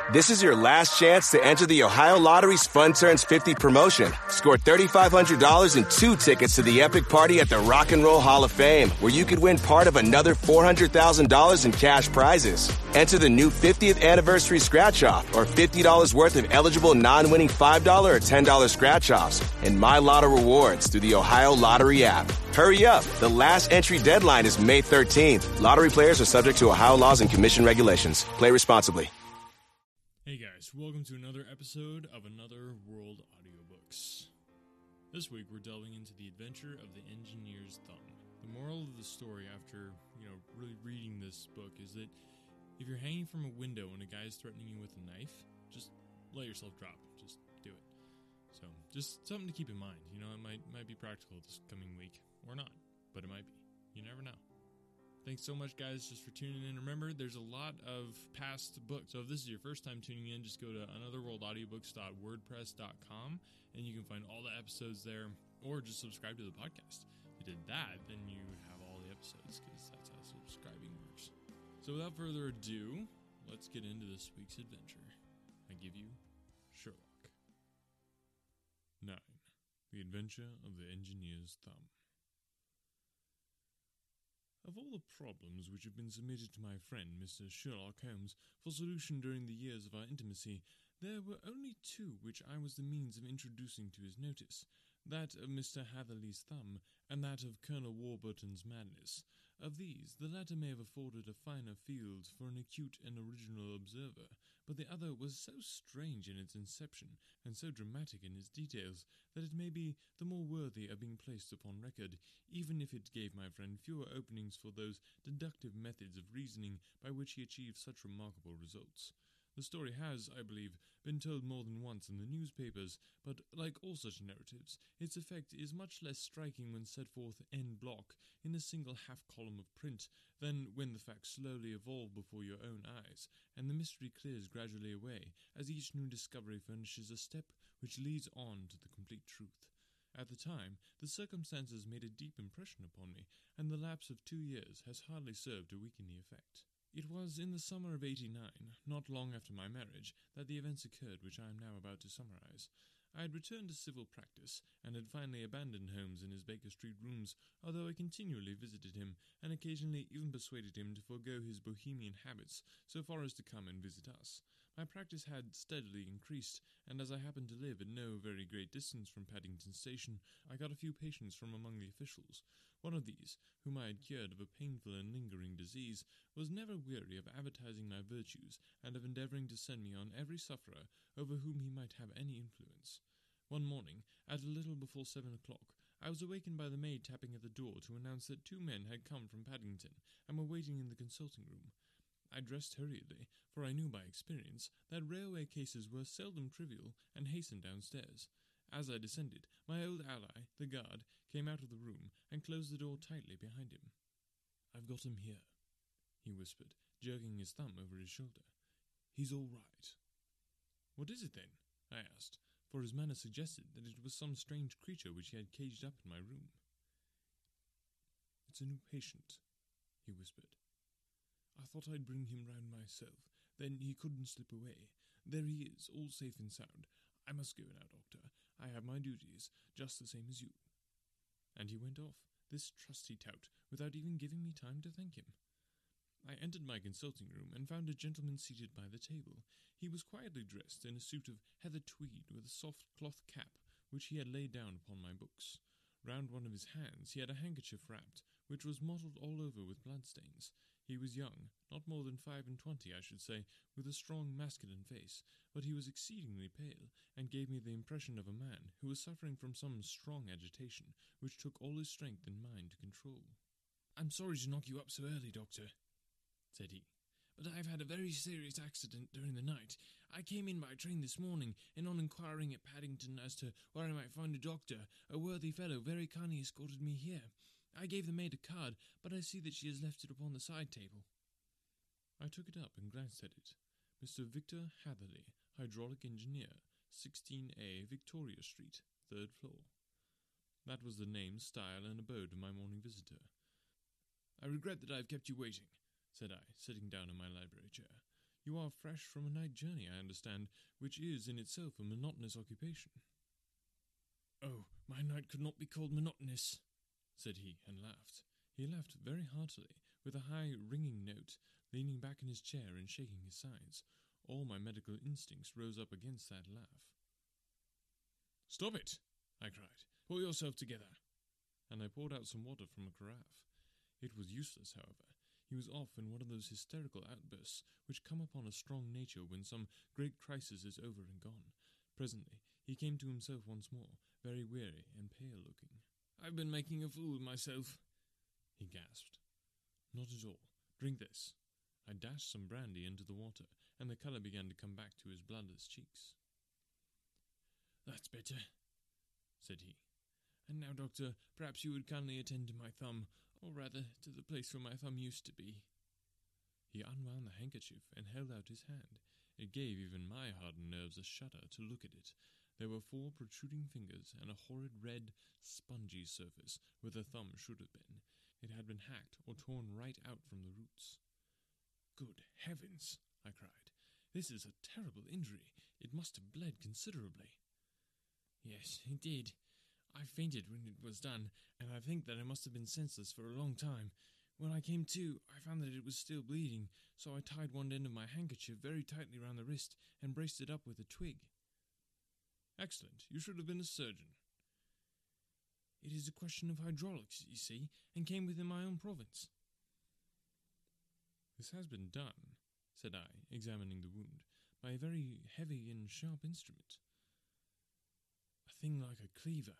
This is your last chance to enter the Ohio Lottery's Fun Turns 50 promotion. Score $3,500 and 2 tickets to the epic party at the Rock and Roll Hall of Fame, where you could win part of another $400,000 in cash prizes. Enter the new 50th anniversary scratch-off or $50 worth of eligible non-winning $5 or $10 scratch-offs and My Lotto rewards through the Ohio Lottery app. Hurry up. The last entry deadline is May 13th. Lottery players are subject to Ohio laws and commission regulations. Play responsibly. Hey guys, welcome to another episode of Another World Audiobooks. This week we're delving into the adventure of the Engineer's Thumb. The moral of the story after, really reading this book is that if you're hanging from a window and a guy is threatening you with a knife, just let yourself drop. Just do it. So, just something to keep in mind. It might be practical this coming week. Or not, but it might be. You never know. Thanks so much, guys, just for tuning in. Remember, there's a lot of past books. So if this is your first time tuning in, just go to anotherworldaudiobooks.wordpress.com, and you can find all the episodes there, or just subscribe to the podcast. If you did that, then you have all the episodes, because that's how subscribing works. So without further ado, let's get into this week's adventure. I give you Sherlock. 9. The Adventure of the Engineer's Thumb. Of all the problems which have been submitted to my friend, Mr. Sherlock Holmes, for solution during the years of our intimacy, there were only 2 which I was the means of introducing to his notice, that of Mr. Hatherley's thumb, and that of Colonel Warburton's madness. Of these, the latter may have afforded a finer field for an acute and original observer, but the other was so strange in its inception, and so dramatic in its details, that it may be the more worthy of being placed upon record, even if it gave my friend fewer openings for those deductive methods of reasoning by which he achieved such remarkable results. The story has, I believe, been told more than once in the newspapers, but like all such narratives, its effect is much less striking when set forth en bloc in a single half-column of print than when the facts slowly evolve before your own eyes, and the mystery clears gradually away as each new discovery furnishes a step which leads on to the complete truth. At the time, the circumstances made a deep impression upon me, and the lapse of 2 years has hardly served to weaken the effect. It was in the summer of '89, not long after my marriage, that the events occurred which I am now about to summarize. I had returned to civil practice, and had finally abandoned Holmes in his Baker Street rooms, although I continually visited him, and occasionally even persuaded him to forego his bohemian habits so far as to come and visit us. My practice had steadily increased, and as I happened to live at no very great distance from Paddington Station, I got a few patients from among the officials. One of these, whom I had cured of a painful and lingering disease, was never weary of advertising my virtues, and of endeavouring to send me on every sufferer over whom he might have any influence. One morning, at a little before 7 o'clock, I was awakened by the maid tapping at the door to announce that 2 men had come from Paddington, and were waiting in the consulting room. I dressed hurriedly, for I knew by experience that railway cases were seldom trivial, and hastened downstairs. As I descended, my old ally, the guard, came out of the room, and closed the door tightly behind him. "I've got him here," he whispered, jerking his thumb over his shoulder. "He's all right." "What is it, then?" I asked, for his manner suggested that it was some strange creature which he had caged up in my room. "It's a new patient," he whispered. "I thought I'd bring him round myself, then he couldn't slip away. There he is, all safe and sound. I must go now, Doctor. I have my duties, just the same as you." And he went off, this trusty tout, without even giving me time to thank him. I entered my consulting room, and found a gentleman seated by the table. He was quietly dressed in a suit of heather tweed, with a soft cloth cap, which he had laid down upon my books. Round one of his hands he had a handkerchief wrapped, which was mottled all over with bloodstains. He was young, not more than 25, I should say, with a strong masculine face, but he was exceedingly pale, and gave me the impression of a man who was suffering from some strong agitation, which took all his strength and mind to control. "I'm sorry to knock you up so early, Doctor," said he, "but I've had a very serious accident during the night. I came in by train this morning, and on inquiring at Paddington as to where I might find a doctor, a worthy fellow very kindly escorted me here. I gave the maid a card, but I see that she has left it upon the side table." I took it up and glanced at it. Mr. Victor Hatherley, hydraulic engineer, 16A, Victoria Street, 3rd floor. That was the name, style, and abode of my morning visitor. "I regret that I have kept you waiting," said I, sitting down in my library chair. You are fresh from a night journey, I understand, which is in itself a monotonous occupation. Oh, my night could not be called monotonous, said he, and laughed. He laughed very heartily, with a high, ringing note, leaning back in his chair and shaking his sides. All my medical instincts rose up against that laugh. "Stop it!" I cried. "Pull yourself together." And I poured out some water from a carafe. It was useless, however. He was off in one of those hysterical outbursts which come upon a strong nature when some great crisis is over and gone. Presently he came to himself once more, very weary and pale-looking. "I've been making a fool of myself," he gasped. "Not at all. Drink this." I dashed some brandy into the water, and the colour began to come back to his bloodless cheeks. "That's better," said he. "And now, doctor, perhaps you would kindly attend to my thumb, or rather to the place where my thumb used to be." He unwound the handkerchief and held out his hand. It gave even my hardened nerves a shudder to look at it. There were 4 protruding fingers and a horrid red, spongy surface where the thumb should have been. It had been hacked or torn right out from the roots. "Good heavens!" I cried. "This is a terrible injury. It must have bled considerably." "Yes, it did. I fainted when it was done, and I think that I must have been senseless for a long time. When I came to, I found that it was still bleeding, so I tied one end of my handkerchief very tightly round the wrist and braced it up with a twig." "Excellent. You should have been a surgeon." "It is a question of hydraulics, you see, and came within my own province." "This has been done," said I, examining the wound, "by a very heavy and sharp instrument." "A thing like a cleaver,"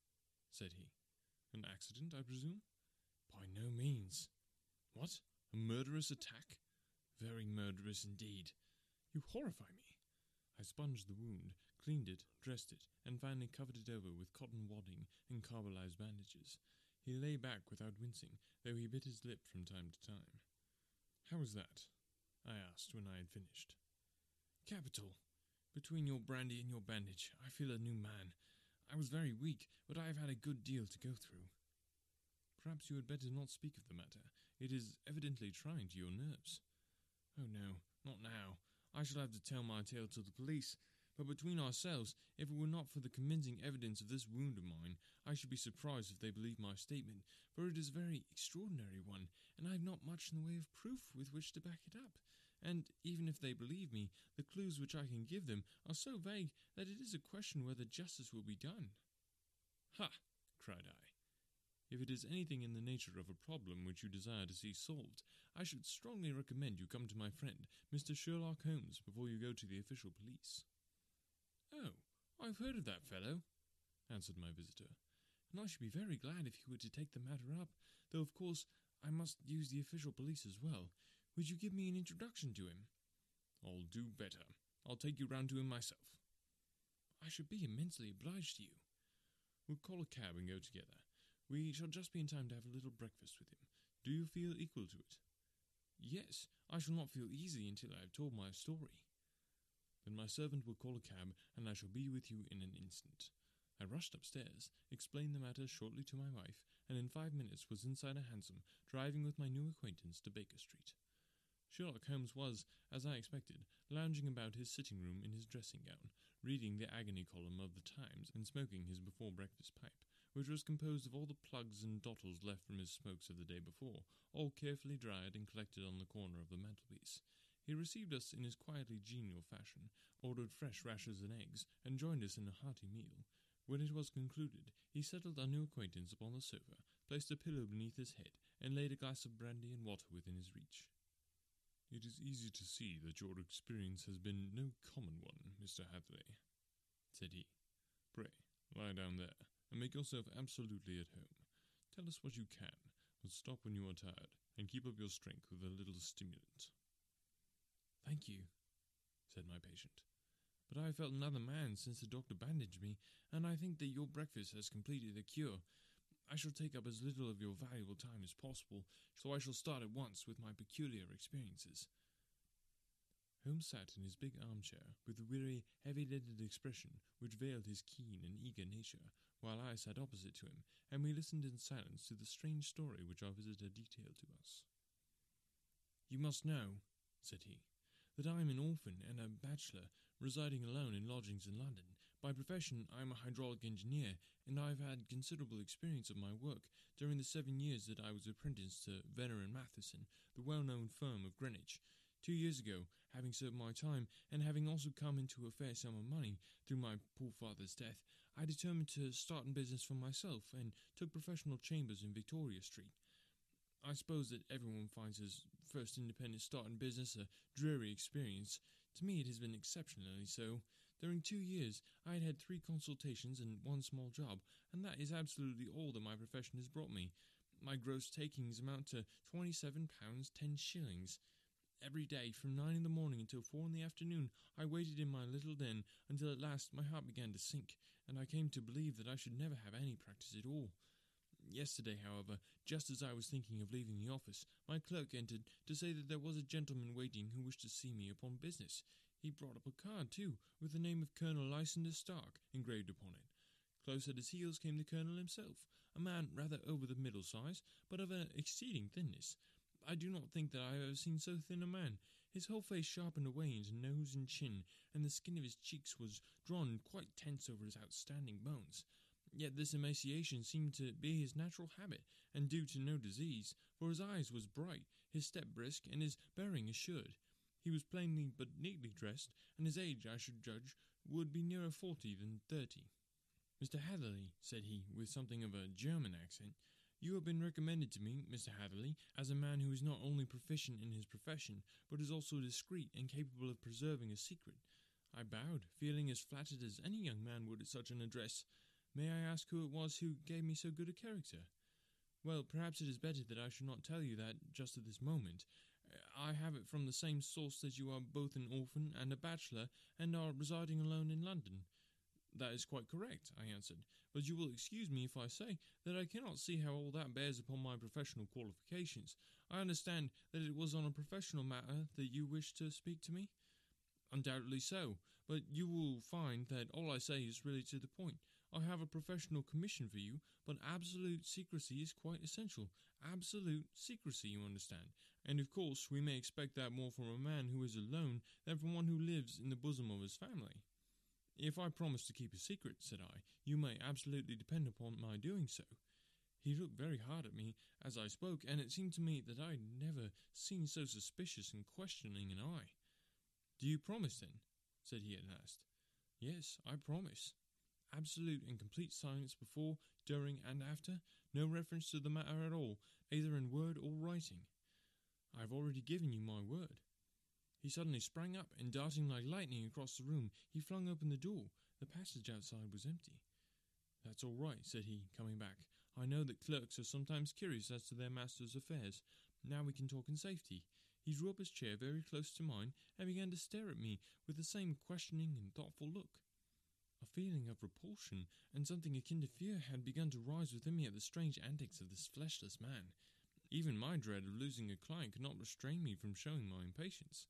said he. "An accident, I presume?" "By no means." "What? A murderous attack?" "Very murderous indeed." "You horrify me." I sponged the wound, cleaned it, dressed it, and finally covered it over with cotton wadding and carbolized bandages. He lay back without wincing, though he bit his lip from time to time. "How is that?" I asked when I had finished. "Capital. Between your brandy and your bandage, I feel a new man. I was very weak, but I have had a good deal to go through." "Perhaps you had better not speak of the matter. It is evidently trying to your nerves." "Oh no, not now. I shall have to tell my tale to the police. But between ourselves, if it were not for the convincing evidence of this wound of mine, I should be surprised if they believed my statement, for it is a very extraordinary one, and I have not much in the way of proof with which to back it up. And even if they believe me, the clues which I can give them are so vague that it is a question whether justice will be done." "Ha!" cried I. "If it is anything in the nature of a problem which you desire to see solved, I should strongly recommend you come to my friend, Mr. Sherlock Holmes, before you go to the official police." "Oh, I've heard of that fellow," answered my visitor, "and I should be very glad if he were to take the matter up, though of course I must use the official police as well. Would you give me an introduction to him?" "I'll do better. I'll take you round to him myself." "I should be immensely obliged to you." "We'll call a cab and go together. We shall just be in time to have a little breakfast with him. Do you feel equal to it?" "Yes, I shall not feel easy until I have told my story." "Then my servant will call a cab, and I shall be with you in an instant." I rushed upstairs, explained the matter shortly to my wife, and in 5 minutes was inside a hansom, driving with my new acquaintance to Baker Street. Sherlock Holmes was, as I expected, lounging about his sitting room in his dressing gown, reading the agony column of the Times and smoking his before-breakfast pipe, which was composed of all the plugs and dottles left from his smokes of the day before, all carefully dried and collected on the corner of the mantelpiece. He received us in his quietly genial fashion, ordered fresh rashers and eggs, and joined us in a hearty meal. When it was concluded, he settled our new acquaintance upon the sofa, placed a pillow beneath his head, and laid a glass of brandy and water within his reach. "It is easy to see that your experience has been no common one, Mr. Hathaway," said he. "Pray, lie down there, and make yourself absolutely at home. Tell us what you can, but stop when you are tired, and keep up your strength with a little stimulant." "Thank you," said my patient, "but I have felt another man since the doctor bandaged me, and I think that your breakfast has completed the cure. I shall take up as little of your valuable time as possible, so I shall start at once with my peculiar experiences." Holmes sat in his big armchair, with the weary, heavy-lidded expression which veiled his keen and eager nature, while I sat opposite to him, and we listened in silence to the strange story which our visitor detailed to us. "You must know," said he, that I am an orphan and a bachelor, residing alone in lodgings in London. By profession, I am a hydraulic engineer, and I have had considerable experience of my work during the 7 years that I was apprenticed to Venner and Matheson, the well-known firm of Greenwich. 2 years ago, having served my time, and having also come into a fair sum of money through my poor father's death, I determined to start in business for myself, and took professional chambers in Victoria Street. I suppose that everyone finds his first independent start in business a dreary experience. To me it has been exceptionally so. During 2 years I had 3 consultations and 1 small job, and that is absolutely all that my profession has brought me. My gross takings amount to £27 10s. Every day, from 9 in the morning until 4 in the afternoon, I waited in my little den until at last my heart began to sink, and I came to believe that I should never have any practice at all. Yesterday, however, just as I was thinking of leaving the office, my clerk entered to say that there was a gentleman waiting who wished to see me upon business. He brought up a card, too, with the name of Colonel Lysander Stark engraved upon it. Close at his heels came the Colonel himself, a man rather over the middle size, but of an exceeding thinness. I do not think that I have ever seen so thin a man. His whole face sharpened away into nose and chin, and the skin of his cheeks was drawn quite tense over his outstanding bones. Yet this emaciation seemed to be his natural habit, and due to no disease, for his eyes was bright, his step brisk, and his bearing assured. He was plainly but neatly dressed, and his age, I should judge, would be nearer 40 than 30. "Mr. Hatherley," said he, with something of a German accent, "you have been recommended to me, Mr. Hatherley, as a man who is not only proficient in his profession, but is also discreet and capable of preserving a secret." I bowed, feeling as flattered as any young man would at such an address. "May I ask who it was who gave me so good a character?" "Well, perhaps it is better that I should not tell you that just at this moment. I have it from the same source that you are both an orphan and a bachelor, and are residing alone in London." "That is quite correct," I answered, "but you will excuse me if I say that I cannot see how all that bears upon my professional qualifications. I understand that it was on a professional matter that you wished to speak to me?" "Undoubtedly so, but you will find that all I say is really to the point. I have a professional commission for you, but absolute secrecy is quite essential. Absolute secrecy, you understand. And of course we may expect that more from a man who is alone than from one who lives in the bosom of his family." "If I promise to keep a secret," said I, "you may absolutely depend upon my doing so." He looked very hard at me as I spoke, and it seemed to me that I had never seen so suspicious and questioning an eye. "Do you promise, then?" said he at last. "Yes, I promise. Absolute and complete silence before, during, and after. No reference to the matter at all, either in word or writing." "I have already given you my word." He suddenly sprang up, and darting like lightning across the room, he flung open the door. The passage outside was empty. "That's all right," said he, coming back. "I know that clerks are sometimes curious as to their master's affairs. Now we can talk in safety." He drew up his chair very close to mine, and began to stare at me with the same questioning and thoughtful look. A feeling of repulsion and something akin to fear had begun to rise within me at the strange antics of this fleshless man. Even my dread of losing a client could not restrain me from showing my impatience.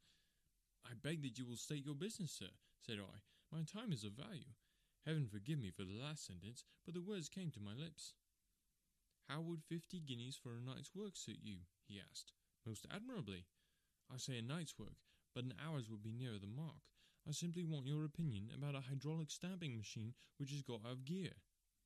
"I beg that you will state your business, sir," said I. "My time is of value." Heaven forgive me for the last sentence, but the words came to my lips. "How would 50 guineas for a night's work suit you?" he asked. "Most admirably." "I say a night's work, but an hour's would be nearer the mark. I simply want your opinion about a hydraulic stamping machine which has got out of gear."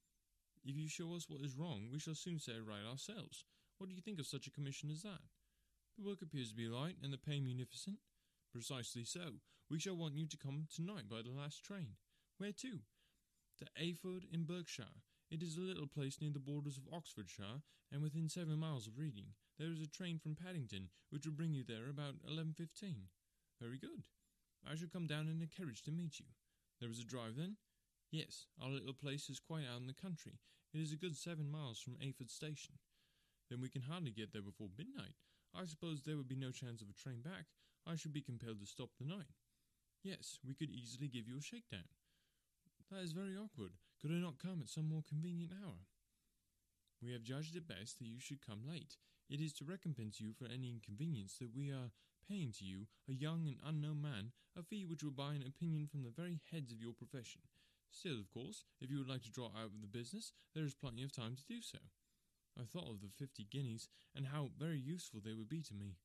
"If you show us what is wrong, we shall soon set it right ourselves. What do you think of such a commission as that?" "The work appears to be light, and the pay munificent." "Precisely so. We shall want you to come tonight by the last train." "Where to?" "To Ayford in Berkshire. It is a little place near the borders of Oxfordshire, and within 7 miles of Reading. There is a train from Paddington, which will bring you there about 11:15. "Very good. I shall come down in a carriage to meet you." "There is a drive, then?" "Yes, our little place is quite out in the country. It is a good 7 miles from Ayford station." "Then we can hardly get there before midnight. I suppose there would be no chance of a train back. I should be compelled to stop the night." "Yes, we could easily give you a shakedown." "That is very awkward. Could I not come at some more convenient hour?" "We have judged it best that you should come late. It is to recompense you for any inconvenience that we are paying to you, a young and unknown man, a fee which will buy an opinion from the very heads of your profession. Still, of course, if you would like to draw out of the business, there is plenty of time to do so." I thought of the 50 guineas, and how very useful they would be to me.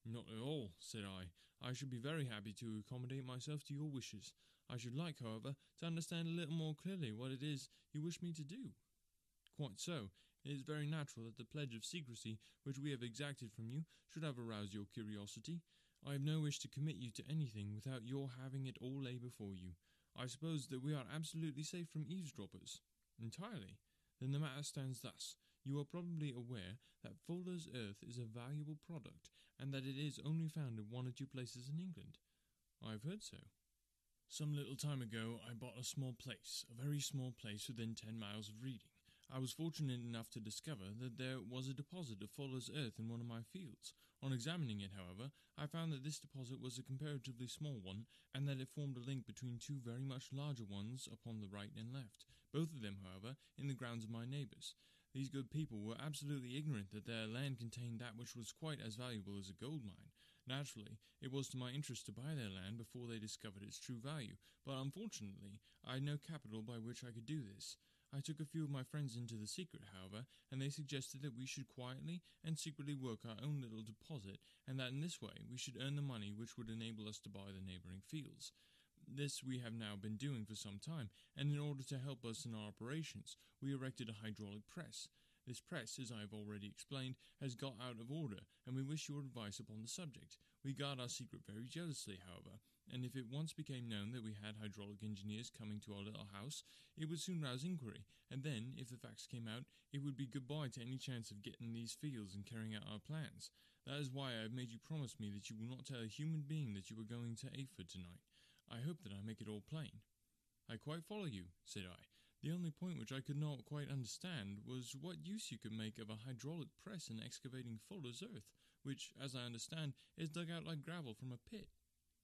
Not at all, said I. I should be very happy to accommodate myself to your wishes. I should like, however, to understand a little more clearly what it is you wish me to do. Quite so. It is very natural that the pledge of secrecy which we have exacted from you should have aroused your curiosity. I have no wish to commit you to anything without your having it all lay before you. I suppose that we are absolutely safe from eavesdroppers. Entirely. Then the matter stands thus. You are probably aware that Fuller's Earth is a valuable product, and that it is only found in 1 or 2 places in England. I have heard so. Some little time ago I bought a small place, a very small place within 10 miles of Reading. I was fortunate enough to discover that there was a deposit of Fuller's Earth in one of my fields. On examining it, however, I found that this deposit was a comparatively small one, and that it formed a link between 2 very much larger ones upon the right and left, both of them, however, in the grounds of my neighbours. These good people were absolutely ignorant that their land contained that which was quite as valuable as a gold mine. Naturally, it was to my interest to buy their land before they discovered its true value, but unfortunately I had no capital by which I could do this. I took a few of my friends into the secret, however, and they suggested that we should quietly and secretly work our own little deposit, and that in this way we should earn the money which would enable us to buy the neighbouring fields. This we have now been doing for some time, and in order to help us in our operations, we erected a hydraulic press. This press, as I have already explained, has got out of order, and we wish your advice upon the subject. We guard our secret very jealously, however, and if it once became known that we had hydraulic engineers coming to our little house, it would soon rouse inquiry, and then, if the facts came out, it would be goodbye to any chance of getting these fields and carrying out our plans. That is why I have made you promise me that you will not tell a human being that you are going to Ayford tonight. I hope that I make it all plain. I quite follow you, said I. The only point which I could not quite understand was what use you could make of a hydraulic press in excavating Fuller's Earth, which, as I understand, is dug out like gravel from a pit.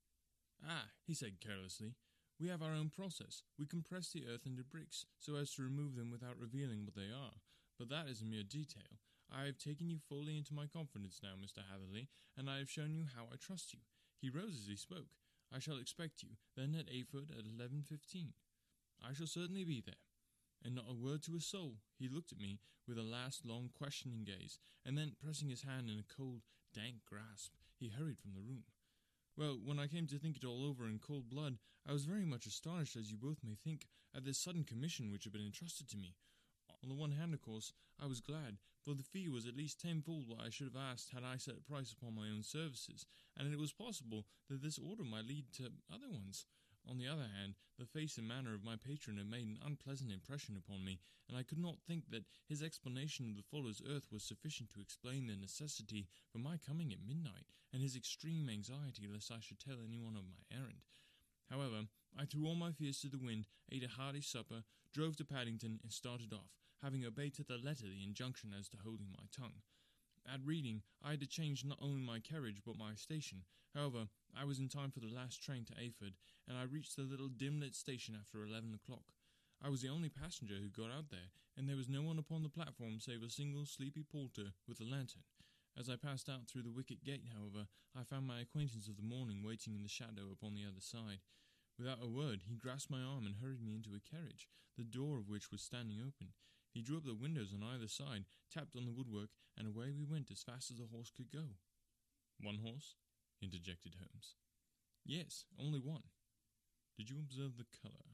Ah, he said carelessly, we have our own process. We compress the earth into bricks, so as to remove them without revealing what they are. But that is a mere detail. I have taken you fully into my confidence now, Mr. Hatherley, and I have shown you how I trust you. He rose as he spoke. I shall expect you, then at Ayford at 11:15. I shall certainly be there. And not a word to a soul. He looked at me with a last long questioning gaze, and then, pressing his hand in a cold, dank grasp, he hurried from the room. Well, when I came to think it all over in cold blood, I was very much astonished, as you both may think, at this sudden commission which had been entrusted to me. On the one hand, of course, I was glad, for the fee was at least tenfold what I should have asked had I set a price upon my own services, and it was possible that this order might lead to other ones. On the other hand, the face and manner of my patron had made an unpleasant impression upon me, and I could not think that his explanation of the Fuller's Earth was sufficient to explain the necessity for my coming at midnight, and his extreme anxiety lest I should tell anyone of my errand. However, I threw all my fears to the wind, ate a hearty supper, drove to Paddington, and started off, having obeyed to the letter the injunction as to holding my tongue. At Reading, I had to change not only my carriage but my station. However, I was in time for the last train to Ayford, and I reached the little dim-lit station after 11 o'clock. I was the only passenger who got out there, and there was no one upon the platform save a single sleepy porter with a lantern. As I passed out through the wicket gate, however, I found my acquaintance of the morning waiting in the shadow upon the other side. Without a word, he grasped my arm and hurried me into a carriage, the door of which was standing open. He drew up the windows on either side, tapped on the woodwork, and away we went as fast as a horse could go. "One horse?" interjected Holmes. "Yes, only one." "Did you observe the colour?"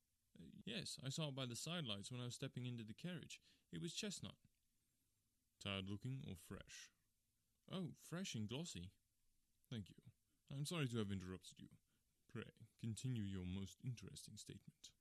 "Yes, I saw it by the sidelights when I was stepping into the carriage. It was chestnut." "Tired-looking or fresh?" "Oh, fresh and glossy." "Thank you. I am sorry to have interrupted you. Pray, continue your most interesting statement."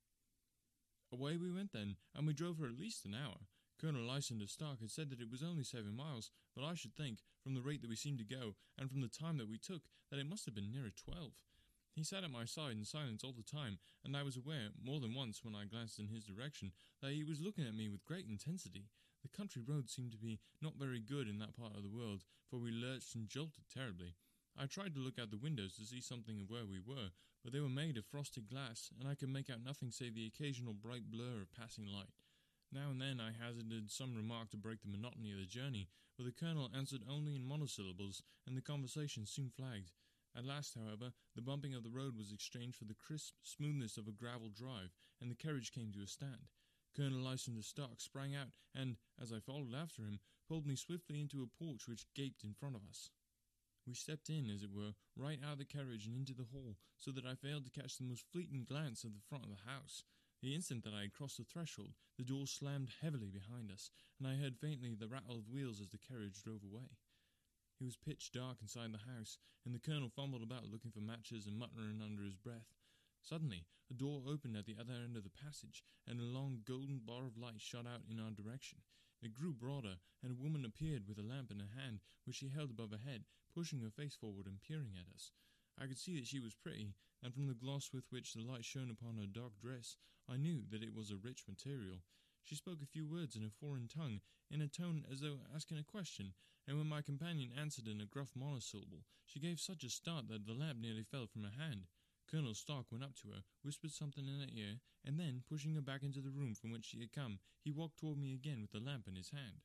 Away we went then, and we drove for at least an hour. Colonel Lysander Stark had said that it was only 7 miles, but I should think, from the rate that we seemed to go, and from the time that we took, that it must have been nearer 12. He sat at my side in silence all the time, and I was aware, more than once when I glanced in his direction, that he was looking at me with great intensity. The country roads seemed to be not very good in that part of the world, for we lurched and jolted terribly. I tried to look out the windows to see something of where we were, but they were made of frosted glass, and I could make out nothing save the occasional bright blur of passing light. Now and then I hazarded some remark to break the monotony of the journey, but the colonel answered only in monosyllables, and the conversation soon flagged. At last, however, the bumping of the road was exchanged for the crisp smoothness of a gravel drive, and the carriage came to a stand. Colonel Lysander Stark sprang out, and, as I followed after him, pulled me swiftly into a porch which gaped in front of us. We stepped in, as it were, right out of the carriage and into the hall, so that I failed to catch the most fleeting glance of the front of the house. The instant that I had crossed the threshold, the door slammed heavily behind us, and I heard faintly the rattle of wheels as the carriage drove away. It was pitch dark inside the house, and the colonel fumbled about looking for matches and muttering under his breath. Suddenly, a door opened at the other end of the passage, and a long golden bar of light shot out in our direction. It grew broader, and a woman appeared with a lamp in her hand, which she held above her head, pushing her face forward and peering at us. I could see that she was pretty, and from the gloss with which the light shone upon her dark dress, I knew that it was a rich material. She spoke a few words in a foreign tongue, in a tone as though asking a question, and when my companion answered in a gruff monosyllable, she gave such a start that the lamp nearly fell from her hand. Colonel Stark went up to her, whispered something in her ear, and then, pushing her back into the room from which she had come, he walked toward me again with the lamp in his hand.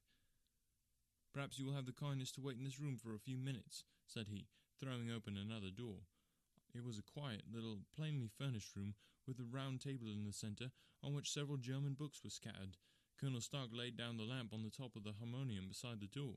"Perhaps you will have the kindness to wait in this room for a few minutes," said he, throwing open another door. It was a quiet, little, plainly furnished room, with a round table in the centre, on which several German books were scattered. Colonel Stark laid down the lamp on the top of the harmonium beside the door.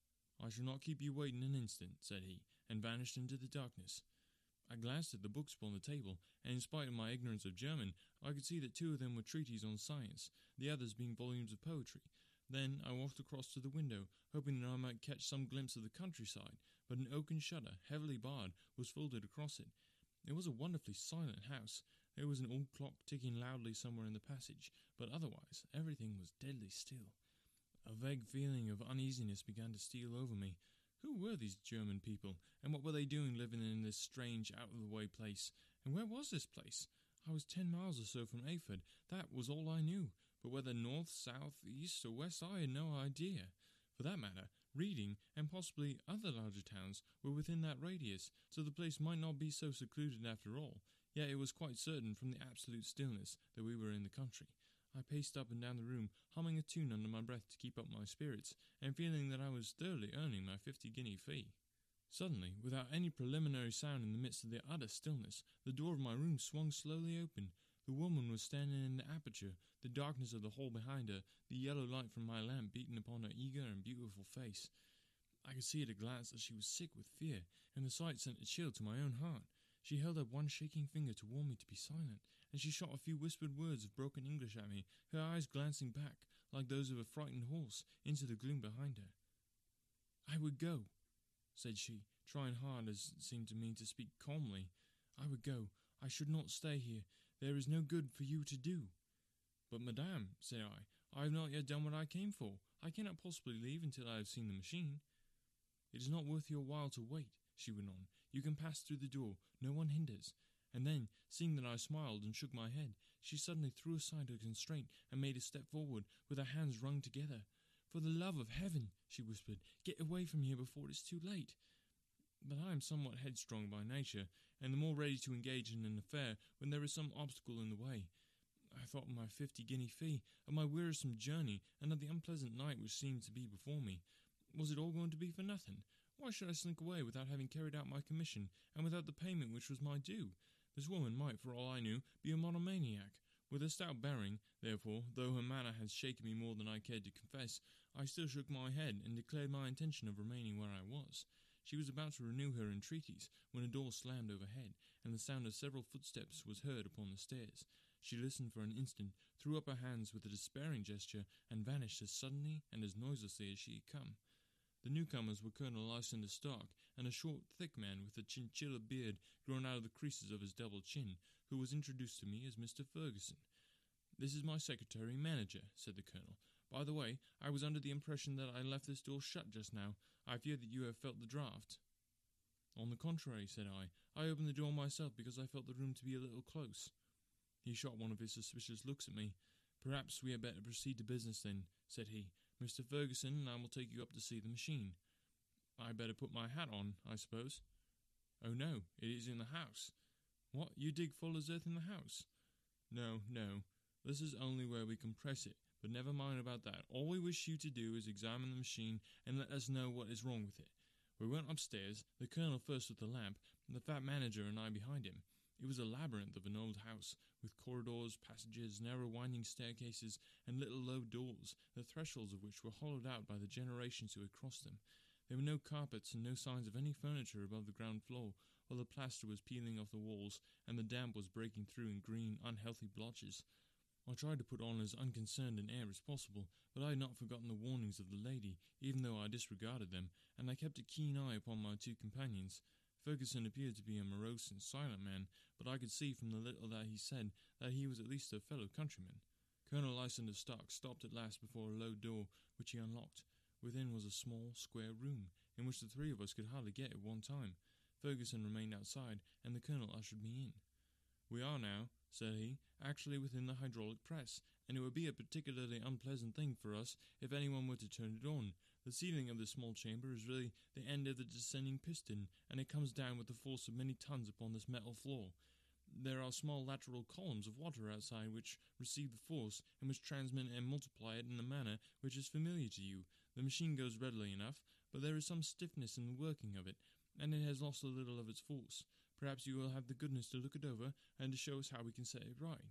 "I shall not keep you waiting an instant," said he, and vanished into the darkness. I glanced at the books upon the table, and in spite of my ignorance of German, I could see that 2 of them were treatises on science, the others being volumes of poetry. Then I walked across to the window, hoping that I might catch some glimpse of the countryside, but an oaken shutter, heavily barred, was folded across it. It was a wonderfully silent house. There was an old clock ticking loudly somewhere in the passage, but otherwise everything was deadly still. A vague feeling of uneasiness began to steal over me. Who were these German people, and what were they doing living in this strange, out-of-the-way place? And where was this place? I was 10 miles or so from Eyford. That was all I knew, but whether north, south, east, or west, I had no idea. For that matter, Reading, and possibly other larger towns, were within that radius, so the place might not be so secluded after all. Yet it was quite certain, from the absolute stillness, that we were in the country. I paced up and down the room, humming a tune under my breath to keep up my spirits, and feeling that I was thoroughly earning my 50-guinea fee. Suddenly, without any preliminary sound in the midst of the utter stillness, the door of my room swung slowly open. The woman was standing in the aperture, the darkness of the hall behind her, the yellow light from my lamp beating upon her eager and beautiful face. I could see at a glance that she was sick with fear, and the sight sent a chill to my own heart. She held up one shaking finger to warn me to be silent, and she shot a few whispered words of broken English at me, her eyes glancing back, like those of a frightened horse, into the gloom behind her. "I would go," said she, trying hard, as it seemed to me, to speak calmly. "I would go. I should not stay here. There is no good for you to do." "But, madame," said I have not yet done what I came for. I cannot possibly leave until I have seen the machine." "It is not worth your while to wait," she went on. "You can pass through the door. No one hinders." And then, seeing that I smiled and shook my head, she suddenly threw aside her constraint and made a step forward, with her hands wrung together. "For the love of heaven," she whispered, "get away from here before it is too late." But I am somewhat headstrong by nature, and the more ready to engage in an affair when there is some obstacle in the way. I thought of my 50-guinea fee, of my wearisome journey, and of the unpleasant night which seemed to be before me. Was it all going to be for nothing? Why should I slink away without having carried out my commission, and without the payment which was my due? This woman might, for all I knew, be a monomaniac. With her stout bearing, therefore, though her manner had shaken me more than I cared to confess, I still shook my head and declared my intention of remaining where I was. She was about to renew her entreaties, when a door slammed overhead, and the sound of several footsteps was heard upon the stairs. She listened for an instant, threw up her hands with a despairing gesture, and vanished as suddenly and as noiselessly as she had come. The newcomers were Colonel Lysander Stark, and a short, thick man with a chinchilla beard grown out of the creases of his double chin, who was introduced to me as Mr. Ferguson. "This is my secretary-manager," said the Colonel. "By the way, I was under the impression that I left this door shut just now. I fear that you have felt the draught." "On the contrary," said I opened the door myself because I felt the room to be a little close." He shot one of his suspicious looks at me. "Perhaps we had better proceed to business then," said he. "Mr. Ferguson and I will take you up to see the machine." "I had better put my hat on, I suppose?" "Oh, no, it is in the house." "What, you dig Fuller's earth in the house?" No. This is only where we compress it, but never mind about that. All we wish you to do is examine the machine and let us know what is wrong with it." We went upstairs, the Colonel first with the lamp, and the fat manager and I behind him. It was a labyrinth of an old house, with corridors, passages, narrow winding staircases, and little low doors, the thresholds of which were hollowed out by the generations who had crossed them. There were no carpets and no signs of any furniture above the ground floor, while the plaster was peeling off the walls, and the damp was breaking through in green, unhealthy blotches. I tried to put on as unconcerned an air as possible, but I had not forgotten the warnings of the lady, even though I disregarded them, and I kept a keen eye upon my two companions. Ferguson appeared to be a morose and silent man, but I could see from the little that he said that he was at least a fellow countryman. Colonel Lysander Stark stopped at last before a low door, which he unlocked. Within was a small, square room, in which the three of us could hardly get at one time. Ferguson remained outside, and the colonel ushered me in. "We are now," said he, "actually within the hydraulic press, and it would be a particularly unpleasant thing for us if anyone were to turn it on. The ceiling of this small chamber is really the end of the descending piston, and it comes down with the force of many tons upon this metal floor. There are small lateral columns of water outside which receive the force, and which transmit and multiply it in a manner which is familiar to you. The machine goes readily enough, but there is some stiffness in the working of it, and it has lost a little of its force. Perhaps you will have the goodness to look it over, and to show us how we can set it right."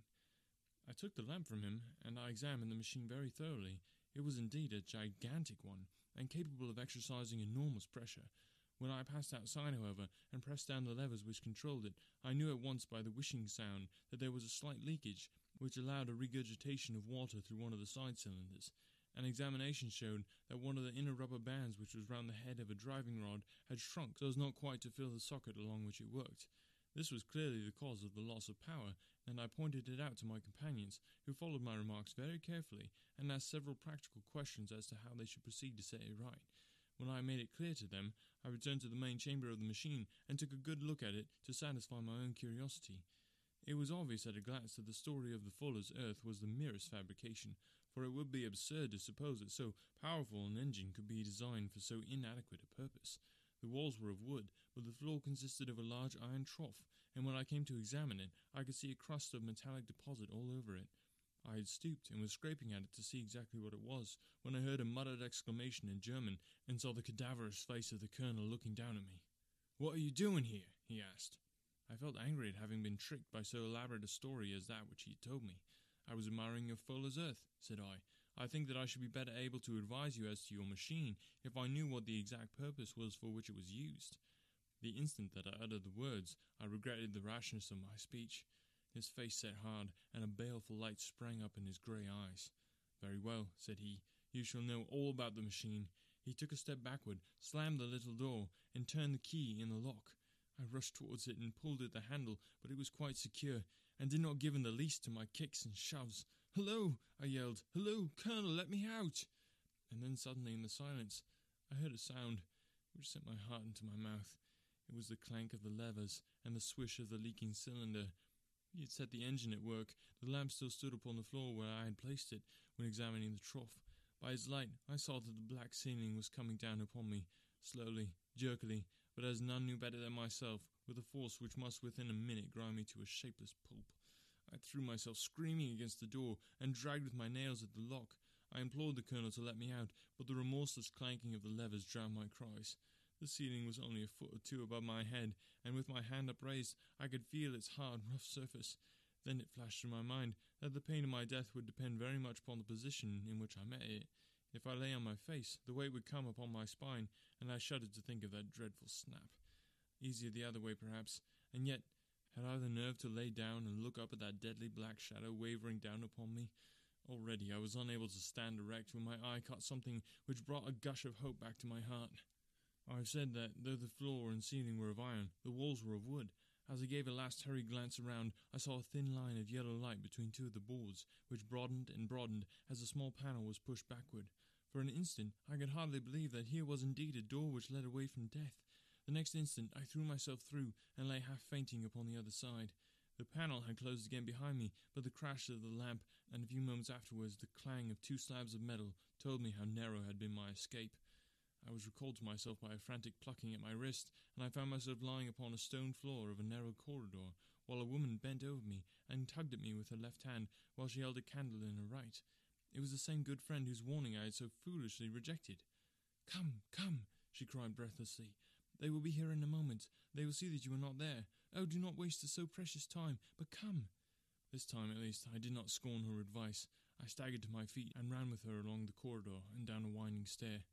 I took the lamp from him, and I examined the machine very thoroughly. It was indeed a gigantic one, and capable of exercising enormous pressure. When I passed outside, however, and pressed down the levers which controlled it, I knew at once by the whishing sound that there was a slight leakage, which allowed a regurgitation of water through one of the side cylinders. An examination showed that one of the inner rubber bands which was round the head of a driving rod had shrunk so as not quite to fill the socket along which it worked. This was clearly the cause of the loss of power, and I pointed it out to my companions, who followed my remarks very carefully, and asked several practical questions as to how they should proceed to set it right. When I made it clear to them, I returned to the main chamber of the machine, and took a good look at it to satisfy my own curiosity. It was obvious at a glance that the story of the Fuller's Earth was the merest fabrication, for it would be absurd to suppose that so powerful an engine could be designed for so inadequate a purpose. The walls were of wood, but the floor consisted of a large iron trough, and when I came to examine it, I could see a crust of metallic deposit all over it. I had stooped and was scraping at it to see exactly what it was, when I heard a muttered exclamation in German, and saw the cadaverous face of the colonel looking down at me. "What are you doing here?" he asked. I felt angry at having been tricked by so elaborate a story as that which he had told me. "I was admiring your Fuller's Earth," said I. "I think that I should be better able to advise you as to your machine if I knew what the exact purpose was for which it was used." The instant that I uttered the words, I regretted the rashness of my speech. His face set hard, and a baleful light sprang up in his grey eyes. "Very well," said he, "you shall know all about the machine." He took a step backward, slammed the little door, and turned the key in the lock. I rushed towards it and pulled at the handle, but it was quite secure, and did not give in the least to my kicks and shoves. "Hello!" I yelled. "Hello, Colonel, let me out!" And then suddenly in the silence, I heard a sound which sent my heart into my mouth. It was the clank of the levers and the swish of the leaking cylinder. He had set the engine at work. The lamp still stood upon the floor where I had placed it when examining the trough. By its light I saw that the black ceiling was coming down upon me, slowly, jerkily, but as none knew better than myself, with a force which must within a minute grind me to a shapeless pulp. I threw myself screaming against the door, and dragged with my nails at the lock. I implored the colonel to let me out, but the remorseless clanking of the levers drowned my cries. The ceiling was only a foot or two above my head, and with my hand upraised, I could feel its hard, rough surface. Then it flashed through my mind that the pain of my death would depend very much upon the position in which I met it. If I lay on my face, the weight would come upon my spine, and I shuddered to think of that dreadful snap. Easier the other way, perhaps, and yet, had I the nerve to lay down and look up at that deadly black shadow wavering down upon me? Already I was unable to stand erect when my eye caught something which brought a gush of hope back to my heart. I have said that, though the floor and ceiling were of iron, the walls were of wood. As I gave a last hurried glance around, I saw a thin line of yellow light between two of the boards, which broadened and broadened as a small panel was pushed backward. For an instant, I could hardly believe that here was indeed a door which led away from death. The next instant, I threw myself through, and lay half fainting upon the other side. The panel had closed again behind me, but the crash of the lamp, and a few moments afterwards the clang of two slabs of metal, told me how narrow had been my escape. I was recalled to myself by a frantic plucking at my wrist, and I found myself lying upon a stone floor of a narrow corridor, while a woman bent over me and tugged at me with her left hand, while she held a candle in her right. It was the same good friend whose warning I had so foolishly rejected. "Come, come," she cried breathlessly. "They will be here in a moment. They will see that you are not there. Oh, do not waste so precious time, but come." This time, at least, I did not scorn her advice. I staggered to my feet and ran with her along the corridor and down a winding stair.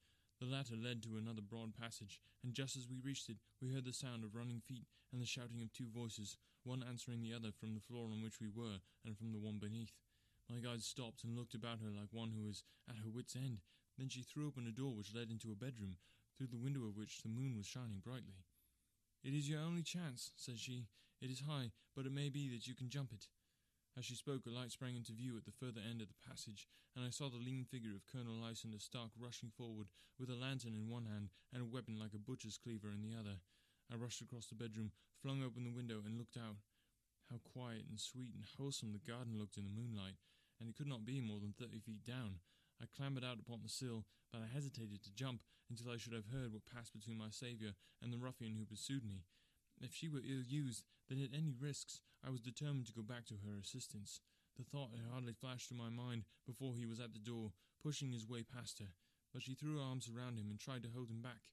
The latter led to another broad passage, and just as we reached it, we heard the sound of running feet and the shouting of two voices, one answering the other from the floor on which we were and from the one beneath. My guide stopped and looked about her like one who was at her wit's end. Then she threw open a door which led into a bedroom, through the window of which the moon was shining brightly. "It is your only chance," said she. "It is high, but it may be that you can jump it." As she spoke, a light sprang into view at the further end of the passage, and I saw the lean figure of Colonel Lysander Stark rushing forward, with a lantern in one hand and a weapon like a butcher's cleaver in the other. I rushed across the bedroom, flung open the window, and looked out. How quiet and sweet and wholesome the garden looked in the moonlight, and it could not be more than 30 feet down. I clambered out upon the sill, but I hesitated to jump until I should have heard what passed between my saviour and the ruffian who pursued me. If she were ill-used, then at any risks, I was determined to go back to her assistance. The thought had hardly flashed through my mind before he was at the door, pushing his way past her, but she threw her arms around him and tried to hold him back.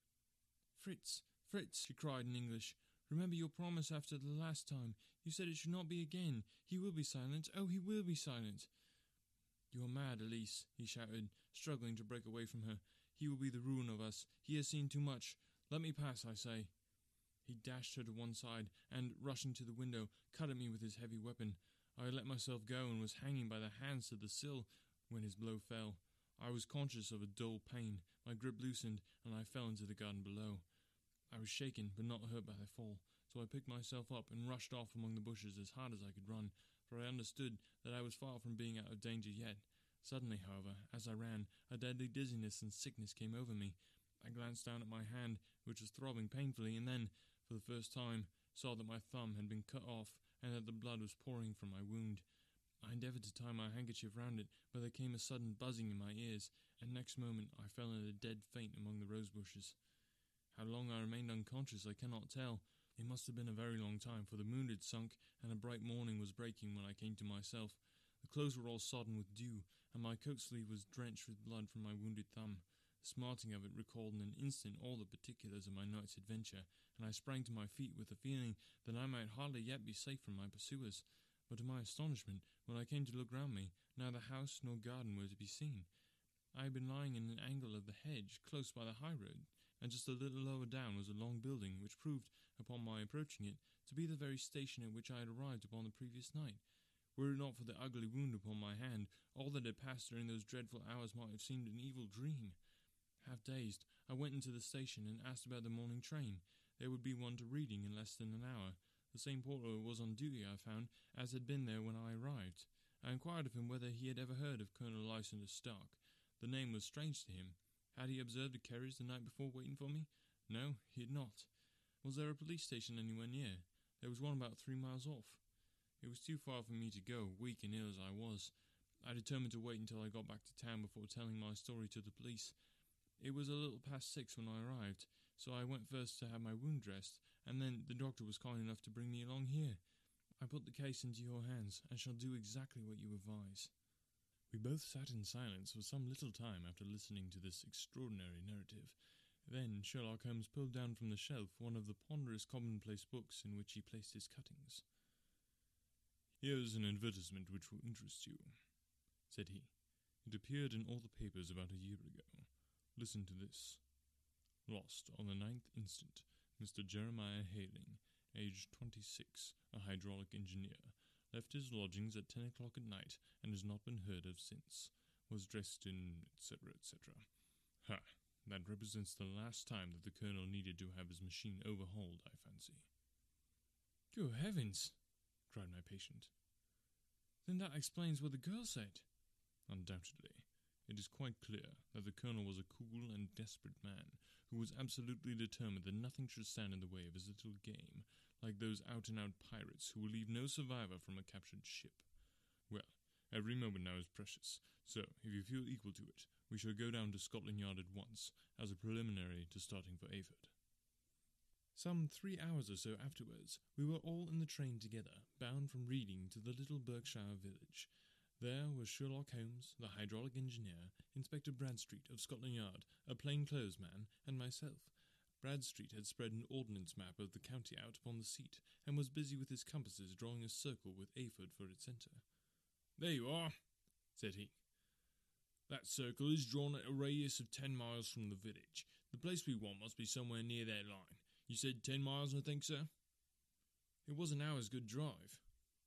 "Fritz, Fritz," she cried in English, "remember your promise after the last time. You said it should not be again. He will be silent. Oh, he will be silent." "You are mad, Elise," he shouted, struggling to break away from her. "He will be the ruin of us. He has seen too much. Let me pass, I say." He dashed her to one side, and, rushing to the window, cut at me with his heavy weapon. I had let myself go, and was hanging by the hands to the sill, when his blow fell. I was conscious of a dull pain, my grip loosened, and I fell into the garden below. I was shaken, but not hurt by the fall, so I picked myself up and rushed off among the bushes as hard as I could run, for I understood that I was far from being out of danger yet. Suddenly, however, as I ran, a deadly dizziness and sickness came over me. I glanced down at my hand, which was throbbing painfully, and then, for the first time, saw that my thumb had been cut off, and that the blood was pouring from my wound. I endeavoured to tie my handkerchief round it, but there came a sudden buzzing in my ears, and next moment I fell in a dead faint among the rose bushes. How long I remained unconscious I cannot tell. It must have been a very long time, for the moon had sunk, and a bright morning was breaking when I came to myself. The clothes were all sodden with dew, and my coat sleeve was drenched with blood from my wounded thumb. The smarting of it recalled in an instant all the particulars of my night's adventure, and I sprang to my feet with the feeling that I might hardly yet be safe from my pursuers. But to my astonishment, when I came to look round me, neither house nor garden were to be seen. I had been lying in an angle of the hedge, close by the high road, and just a little lower down was a long building, which proved, upon my approaching it, to be the very station at which I had arrived upon the previous night. Were it not for the ugly wound upon my hand, all that had passed during those dreadful hours might have seemed an evil dream. Half dazed, I went into the station and asked about the morning train. There would be one to Reading in less than an hour. The same porter was on duty, I found, as had been there when I arrived. I inquired of him whether he had ever heard of Colonel Lysander Stark. The name was strange to him. Had he observed a carriage the night before waiting for me? No, he had not. Was there a police station anywhere near? There was one about 3 miles off. It was too far for me to go, weak and ill as I was. I determined to wait until I got back to town before telling my story to the police. It was a little past 6 when I arrived, so I went first to have my wound dressed, and then the doctor was kind enough to bring me along here. I put the case into your hands, and shall do exactly what you advise." We both sat in silence for some little time after listening to this extraordinary narrative. Then Sherlock Holmes pulled down from the shelf one of the ponderous commonplace books in which he placed his cuttings. "Here is an advertisement which will interest you," said he. "It appeared in all the papers about a year ago. Listen to this. Lost on the 9th instant, Mr. Jeremiah Hayling, aged 26, a hydraulic engineer, left his lodgings at 10 o'clock at night, and has not been heard of since. Was dressed in, etc., etc. Ha! That represents the last time that the Colonel needed to have his machine overhauled, I fancy." "Good heavens!" cried my patient. "Then that explains what the girl said." "Undoubtedly. It is quite clear that the Colonel was a cool and desperate man, who was absolutely determined that nothing should stand in the way of his little game, like those out-and-out pirates who will leave no survivor from a captured ship. Well, every moment now is precious, so, if you feel equal to it, we shall go down to Scotland Yard at once, as a preliminary to starting for Ayford." Some 3 hours or so afterwards, we were all in the train together, bound from Reading to the little Berkshire village. There was Sherlock Holmes, the hydraulic engineer, Inspector Bradstreet of Scotland Yard, a plain-clothes man, and myself. Bradstreet had spread an ordnance map of the county out upon the seat, and was busy with his compasses drawing a circle with Ayford for its centre. "There you are," said he. That circle is drawn at a radius of 10 miles from the village. The place we want must be somewhere near that line. You said 10 miles, I think, sir? It was an hour's good drive.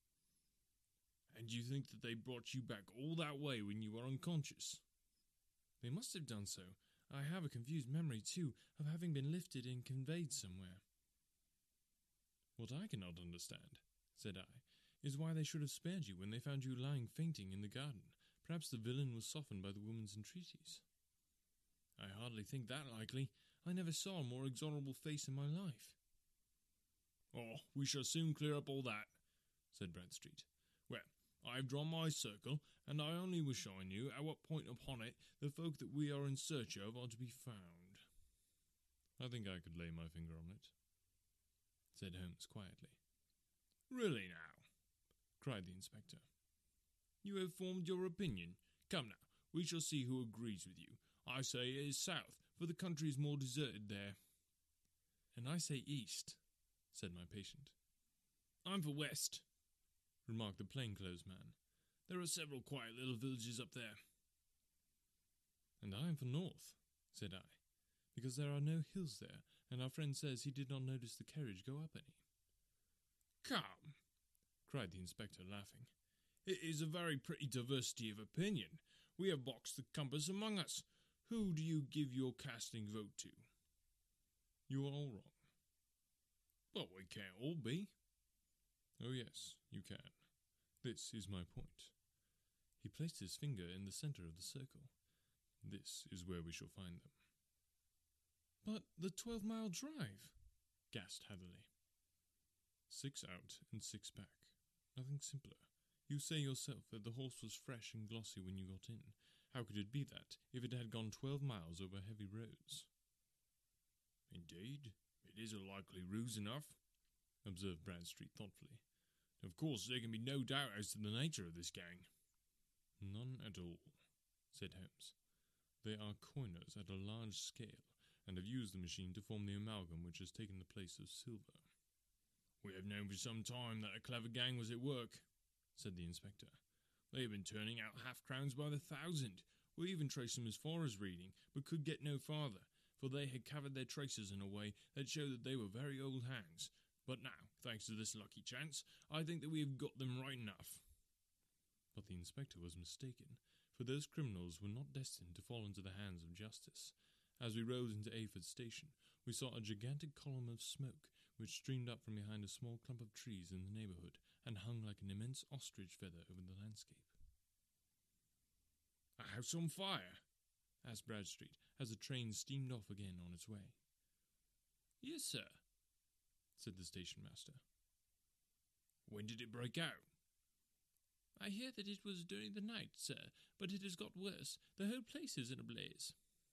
And you think that they brought you back all that way when you were unconscious? They must have done so. I have a confused memory, too, of having been lifted and conveyed somewhere. What I cannot understand, said I, is why they should have spared you when they found you lying fainting in the garden. Perhaps the villain was softened by the woman's entreaties. I hardly think that likely. I never saw a more exorable face in my life. Oh, we shall soon clear up all that, said Bradstreet. Well, I have drawn my circle, and I only was showing you at what point upon it the folk that we are in search of are to be found. I think I could lay my finger on it, said Holmes quietly. Really now, cried the inspector. You have formed your opinion. Come now, we shall see who agrees with you. I say it is south, for the country is more deserted there. And I say east, said my patient. I'm for west, remarked the plainclothes man. There are several quiet little villages up there. And I am for north, said I, because there are no hills there, and our friend says he did not notice the carriage go up any. Come, cried the inspector, laughing. It is a very pretty diversity of opinion. We have boxed the compass among us. Who do you give your casting vote to? You are all wrong. But we can't all be. Oh yes, you can. This is my point. He placed his finger in the centre of the circle. This is where we shall find them. But the 12-mile drive, gasped Hatherley. 6 out and 6 back. Nothing simpler. You say yourself that the horse was fresh and glossy when you got in. How could it be that, if it had gone 12 miles over heavy roads? Indeed, it is a likely ruse enough, observed Bradstreet thoughtfully. Of course, there can be no doubt as to the nature of this gang. None at all, said Holmes. They are coiners at a large scale, and have used the machine to form the amalgam which has taken the place of silver. We have known for some time that a clever gang was at work, said the inspector. They have been turning out half-crowns by the thousand. We even traced them as far as Reading, but could get no farther, for they had covered their traces in a way that showed that they were very old hands. But now, thanks to this lucky chance, I think that we have got them right enough. But the inspector was mistaken, for those criminals were not destined to fall into the hands of justice. As we rode into Ayford Station, we saw a gigantic column of smoke, which streamed up from behind a small clump of trees in the neighbourhood, and hung like an immense ostrich feather over the landscape. "A house on fire?" asked Bradstreet, as the train steamed off again on its way. "Yes, sir," said the station-master. "When did it break out?" "I hear that it was during the night, sir, but it has got worse. The whole place is in a blaze."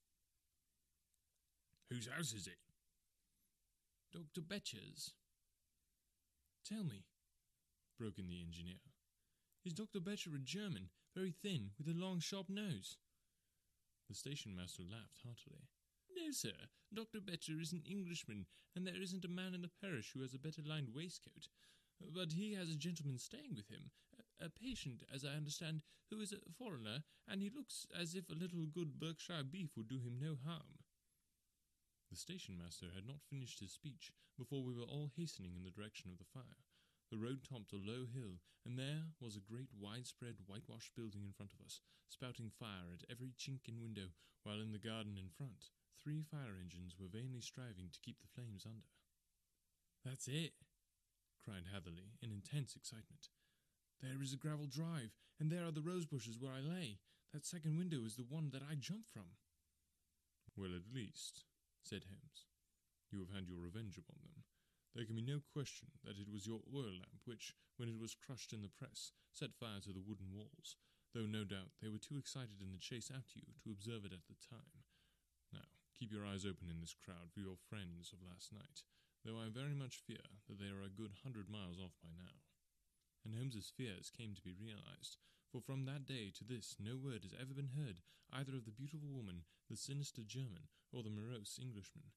"Whose house is it?" "Dr. Betcher's." "Tell me," broke in the engineer, "is Dr. Betcher a German, very thin, with a long, sharp nose?" The station-master laughed heartily. "No, sir, Dr. Betcher is an Englishman, and there isn't a man in the parish who has a better lined waistcoat. But he has a gentleman staying with him, a patient, as I understand, who is a foreigner, and he looks as if a little good Berkshire beef would do him no harm." The station-master had not finished his speech before we were all hastening in the direction of the fire. The road topped a low hill, and there was a great widespread whitewashed building in front of us, spouting fire at every chink and window, while in the garden in front 3 fire engines were vainly striving to keep the flames under. "That's it!" cried Hatherley, in intense excitement. "There is a gravel drive, and there are the rose bushes where I lay. That second window is the one that I jumped from." "Well, at least," said Holmes, "you have had your revenge upon them. There can be no question that it was your oil lamp which, when it was crushed in the press, set fire to the wooden walls, though no doubt they were too excited in the chase after you to observe it at the time. Now, keep your eyes open in this crowd for your friends of last night, though I very much fear that they are a good 100 miles off by now." And Holmes's fears came to be realized, for from that day to this no word has ever been heard either of the beautiful woman, the sinister German, or the morose Englishman.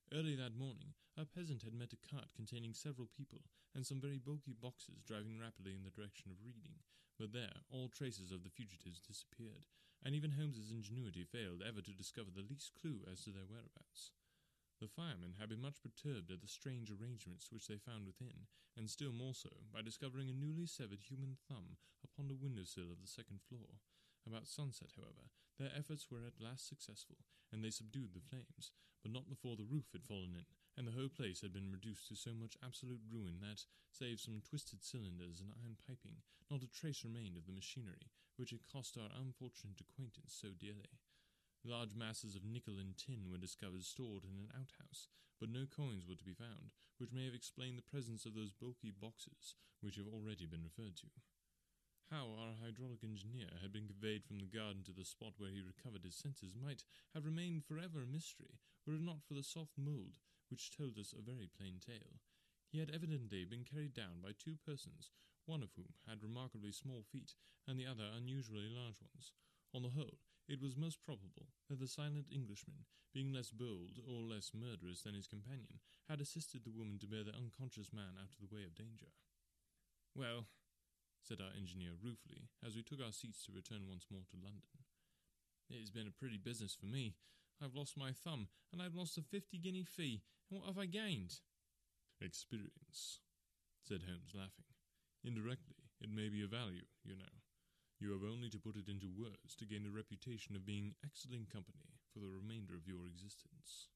Early that morning, a peasant had met a cart containing several people and some very bulky boxes driving rapidly in the direction of Reading, but there all traces of the fugitives disappeared, and even Holmes's ingenuity failed ever to discover the least clue as to their whereabouts. The firemen had been much perturbed at the strange arrangements which they found within, and still more so by discovering a newly severed human thumb upon the windowsill of the second floor. About sunset, however, their efforts were at last successful, and they subdued the flames, but not before the roof had fallen in, and the whole place had been reduced to so much absolute ruin that, save some twisted cylinders and iron piping, not a trace remained of the machinery which had cost our unfortunate acquaintance so dearly. Large masses of nickel and tin were discovered stored in an outhouse, but no coins were to be found, which may have explained the presence of those bulky boxes which have already been referred to. How our hydraulic engineer had been conveyed from the garden to the spot where he recovered his senses might have remained forever a mystery, were it not for the soft mould, which told us a very plain tale. He had evidently been carried down by two persons, one of whom had remarkably small feet, and the other unusually large ones. On the whole, it was most probable that the silent Englishman, being less bold or less murderous than his companion, had assisted the woman to bear the unconscious man out of the way of danger. "Well," said our engineer ruefully, as we took our seats to return once more to London, "it has been a pretty business for me. I've lost my thumb, and I've lost a 50-guinea fee, and what have I gained?" "Experience," said Holmes, laughing. "Indirectly, it may be of value, you know. You have only to put it into words to gain the reputation of being excellent company for the remainder of your existence."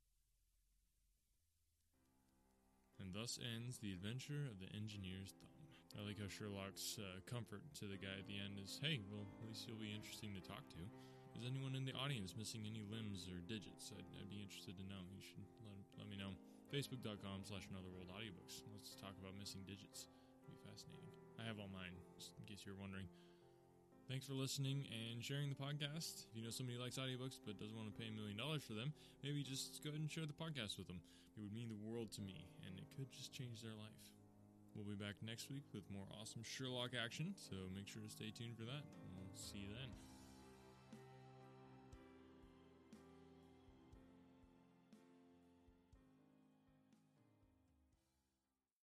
And thus ends the adventure of the engineer's thumb. I like how Sherlock's comfort to the guy at the end is, hey, well, at least you'll be interesting to talk to. Is anyone in the audience missing any limbs or digits? I'd be interested to know. You should let me know. Facebook.com/AnotherWorldAudiobooks. Let's talk about missing digits. It'd be fascinating. I have all mine, just in case you're wondering. Thanks for listening and sharing the podcast. If you know somebody who likes audiobooks but doesn't want to pay $1 million for them, maybe just go ahead and share the podcast with them. It would mean the world to me, and it could just change their life. We'll be back next week with more awesome Sherlock action, so make sure to stay tuned for that. We'll see